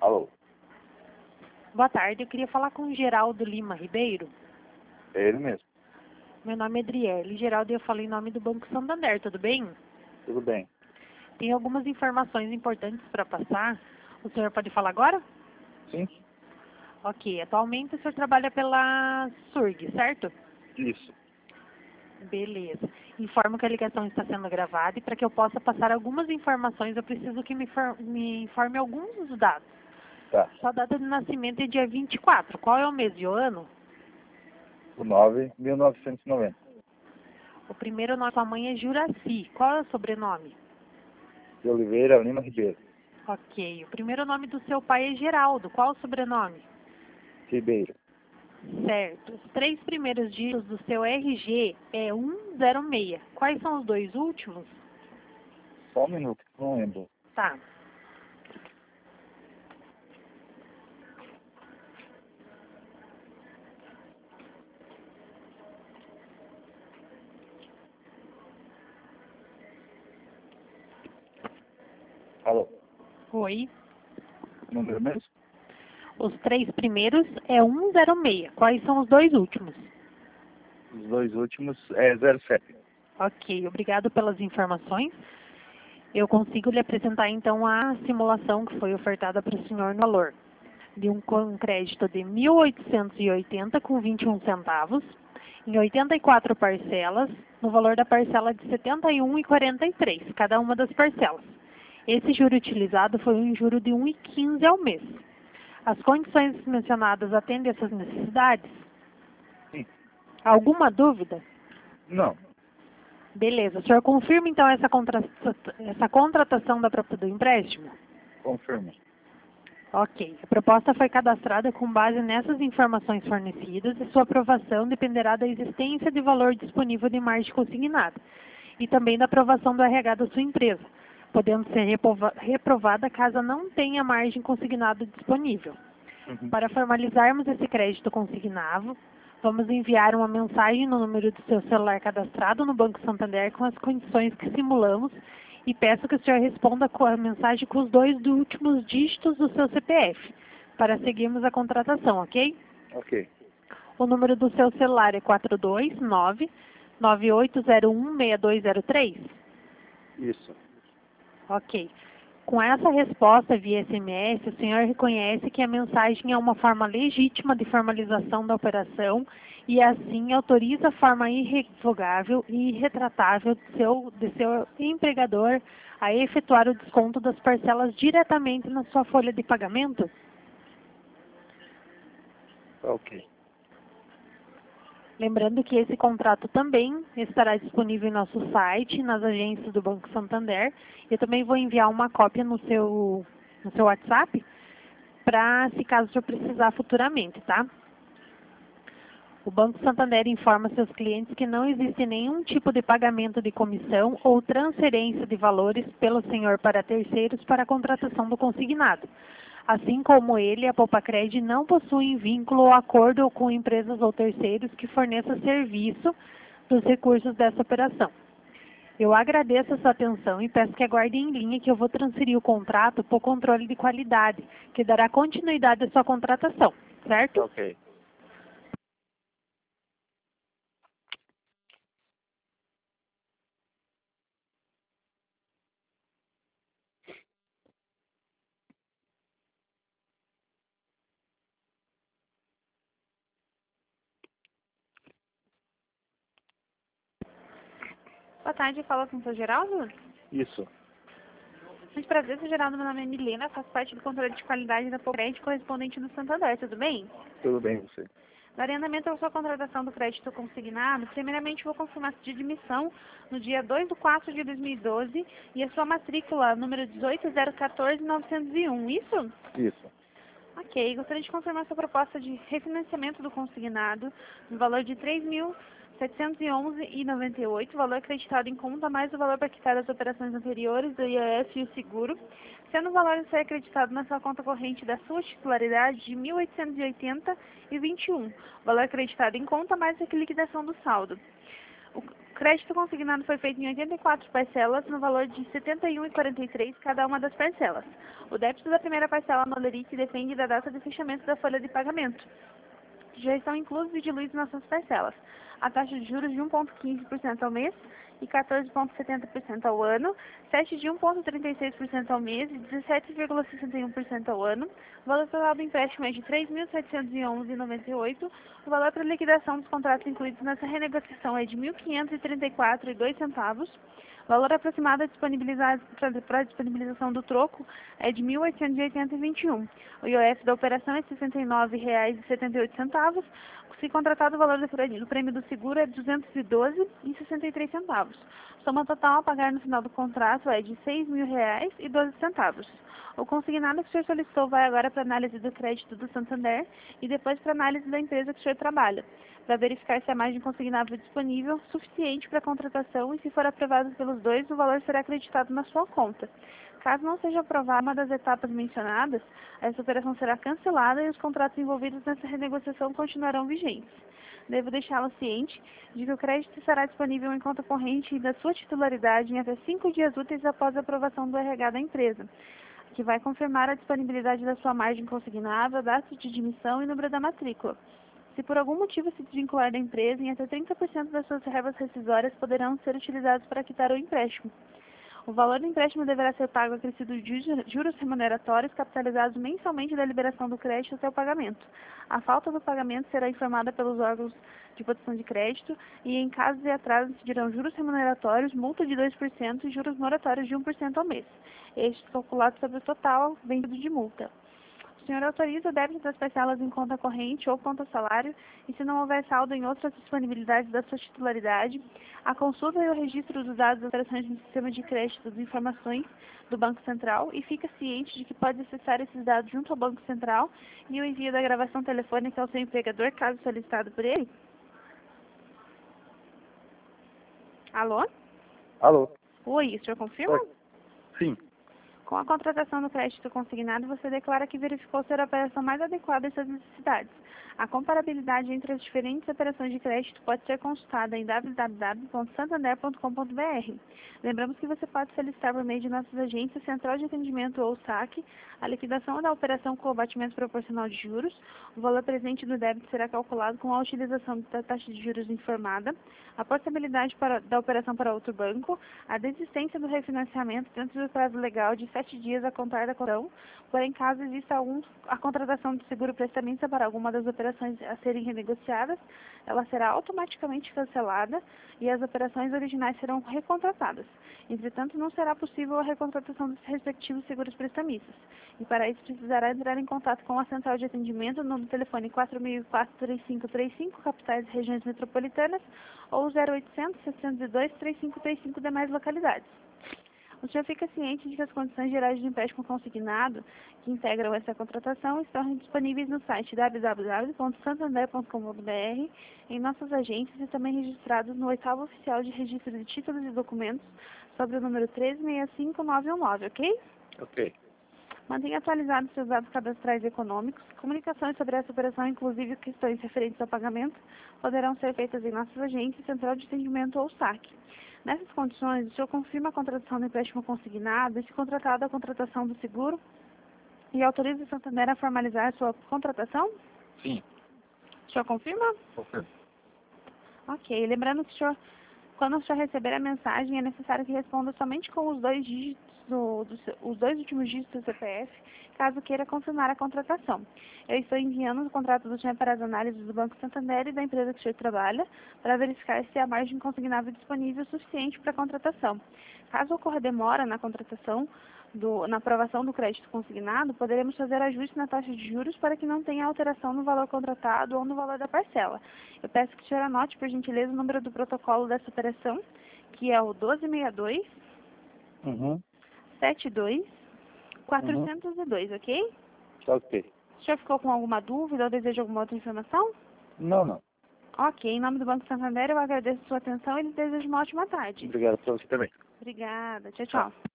Alô, Boa tarde, eu queria falar com o Geraldo Lima Ribeiro. é ele mesmo. Meu nome é Adriele. Geraldo, eu falo em nome do Banco Santander, tudo bem? Tudo bem? Tem algumas informações importantes para passar. O senhor pode falar agora? Sim? Ok, atualmente o senhor trabalha pela SURG, certo? Isso. Beleza. Informo que a ligação está sendo gravada e para que eu possa passar algumas informações, eu preciso que me informe alguns dos dados. Tá. Sua data de nascimento é dia 24. Qual é o mês e o ano? O 9.1990. O primeiro nome da sua mãe é Juraci. Qual é o sobrenome? De Oliveira Lima Ribeiro. Ok. O primeiro nome do seu pai é Geraldo. Qual o sobrenome? Ribeiro. Certo. Os 3 primeiros dígitos do seu RG é 106. Quais são os 2 últimos? Só um minuto, não lembro. Tá. Alô, Oi. número mesmo? Os 3 primeiros é 106. Quais são os 2 últimos? Os 2 últimos é 07. Ok. Obrigado pelas informações. Eu consigo lhe apresentar então a simulação que foi ofertada para o senhor no valor de um crédito de 1.880 com 21 centavos, em 84 parcelas, no valor da parcela de 71,43, cada uma das parcelas. Esse juro utilizado foi um juro de 1,15 ao mês. As condições mencionadas atendem essas necessidades? Sim. Alguma dúvida? Não. Beleza. O senhor confirma então essa contratação do empréstimo? Confirma. Ok. A proposta foi cadastrada com base nessas informações fornecidas e sua aprovação dependerá da existência de valor disponível de margem consignada e também da aprovação do RH da sua empresa, podendo ser reprovada caso não tenha margem consignada disponível. Uhum. Para formalizarmos esse crédito consignado, vamos enviar uma mensagem no número do seu celular cadastrado no Banco Santander com as condições que simulamos e peço que o senhor responda com a mensagem com os 2 últimos dígitos do seu CPF, para seguirmos a contratação, ok? Ok. O número do seu celular é 429-9801-6203? Isso. Ok. Com essa resposta via SMS, o senhor reconhece que a mensagem é uma forma legítima de formalização da operação e, assim, autoriza a forma irrevogável e irretratável de seu empregador a efetuar o desconto das parcelas diretamente na sua folha de pagamento? Ok. Lembrando que esse contrato também estará disponível em nosso site, nas agências do Banco Santander. Eu também vou enviar uma cópia no seu WhatsApp, para se caso o senhor precisar futuramente, tá? O Banco Santander informa seus clientes que não existe nenhum tipo de pagamento de comissão ou transferência de valores pelo senhor para terceiros para a contratação do consignado. Assim como ele, a Poupacred não possui vínculo ou acordo com empresas ou terceiros que forneçam serviço dos recursos dessa operação. Eu agradeço a sua atenção e peço que aguarde em linha que eu vou transferir o contrato para o controle de qualidade, que dará continuidade à sua contratação, certo? Ok. Boa tarde, fala com o seu Geraldo. Isso. Muito prazer, seu Geraldo. Meu nome é Milena, faço parte do controle de qualidade da Poupacred, correspondente do Santander, tudo bem? Tudo bem, você? No agendamento da sua contratação do crédito consignado, primeiramente vou confirmar de admissão no dia 2/4/2012 e a sua matrícula, número 18014901, isso? Isso. Ok, gostaria de confirmar sua proposta de refinanciamento do consignado no valor de R$ 3.711,98, valor acreditado em conta, mais o valor para quitar as operações anteriores do IOF e o seguro, sendo o valor a ser acreditado na sua conta corrente da sua titularidade de R$ 1.880,21, valor acreditado em conta, mais a liquidação do saldo. O crédito consignado foi feito em 84 parcelas, no valor de R$ 71,43 cada uma das parcelas. O débito da primeira parcela no Lerite depende da data de fechamento da folha de pagamento. Já estão inclusos e diluídos nas suas parcelas. A taxa de juros de 1,15% ao mês e 14,70% ao ano, 7 de 1,36% ao mês e 17,61% ao ano. O valor total do empréstimo é de R$ 3.711,98. O valor para liquidação dos contratos incluídos nessa renegociação é de R$ 1.534,02. O valor aproximado para a disponibilização do troco é de R$ 1.880,21. O IOF da operação é R$ 69,78. Se contratado, o valor do prêmio do seguro é R$ 212,63. Soma total a pagar no final do contrato é de R$ 6.000,12. O consignado que o senhor solicitou vai agora para análise do crédito do Santander e depois para análise da empresa que o senhor trabalha, para verificar se a margem consignável é disponível, suficiente para a contratação e, se for aprovado pelos dois, o valor será acreditado na sua conta. Caso não seja aprovada uma das etapas mencionadas, essa operação será cancelada e os contratos envolvidos nessa renegociação continuarão vigentes. Devo deixá-lo ciente de que o crédito estará disponível em conta corrente da sua titularidade em até 5 dias úteis após a aprovação do RH da empresa, que vai confirmar a disponibilidade da sua margem consignável, data de admissão e número da matrícula. Se por algum motivo se desvincular da empresa, em até 30% das suas reservas rescisórias poderão ser utilizadas para quitar o empréstimo. O valor do empréstimo deverá ser pago acrescido de juros remuneratórios capitalizados mensalmente da liberação do crédito até o pagamento. A falta do pagamento será informada pelos órgãos de proteção de crédito e, em caso de atraso, incidirão juros remuneratórios, multa de 2% e juros moratórios de 1% ao mês. Este calculado sobre o total vencido de multa. O senhor autoriza o débito das parcelas em conta corrente ou conta salário e, se não houver saldo em outras disponibilidades da sua titularidade, a consulta e o registro dos dados das operações no sistema de crédito de informações do Banco Central e fica ciente de que pode acessar esses dados junto ao Banco Central e o envio da gravação telefônica ao seu empregador, caso solicitado por ele. Alô? Alô? Oi, o senhor confirma? Oi. Sim. Com a contratação do crédito consignado, você declara que verificou ser a operação mais adequada às suas necessidades. A comparabilidade entre as diferentes operações de crédito pode ser consultada em www.santander.com.br. Lembramos que você pode solicitar por meio de nossas agências, Central de Atendimento ou SAC, a liquidação da operação com o abatimento proporcional de juros. O valor presente do débito será calculado com a utilização da taxa de juros informada, a portabilidade da operação para outro banco, a desistência do refinanciamento dentro do prazo legal de 7 dias a contar da cotação, porém, caso exista a contratação de seguro prestamista para alguma das operações a serem renegociadas, ela será automaticamente cancelada e as operações originais serão recontratadas. Entretanto, não será possível a recontratação dos respectivos seguros prestamistas. E para isso precisará entrar em contato com a central de atendimento no telefone 4004-3535, capitais e regiões metropolitanas, ou 0800-602-3535 demais localidades. O senhor fica ciente de que as condições gerais de empréstimo consignado que integram essa contratação estão disponíveis no site www.santander.com.br, em nossas agências e também registrados no 8º Oficial de Registro de Títulos e Documentos sobre o número 1365919, ok? Ok. Mantenha atualizados seus dados cadastrais e econômicos. Comunicações sobre essa operação, inclusive questões referentes ao pagamento, poderão ser feitas em nossas agências, Central de Atendimento ou SAC. Nessas condições, o senhor confirma a contratação do empréstimo consignado e, se contratado, a contratação do seguro e autoriza o Santander a formalizar a sua contratação? Sim. O senhor confirma? Confirmo. Ok. Lembrando que quando o senhor receber a mensagem, é necessário que responda somente com os dois dígitos os dois últimos dígitos do CPF, caso queira confirmar a contratação. Eu estou enviando o contrato do senhor para as análises do Banco Santander e da empresa que o senhor trabalha, para verificar se a margem consignável disponível suficiente para a contratação. Caso ocorra demora na contratação, na aprovação do crédito consignado, poderemos fazer ajuste na taxa de juros para que não tenha alteração no valor contratado ou no valor da parcela. Eu peço que o senhor anote, por gentileza, o número do protocolo dessa operação, que é o 1262 72 402, ok? Ok. O senhor ficou com alguma dúvida ou deseja alguma outra informação? Não. Ok, em nome do Banco Santander, eu agradeço a sua atenção e lhe desejo uma ótima tarde. Obrigado para você também. Obrigada. Tchau, tchau.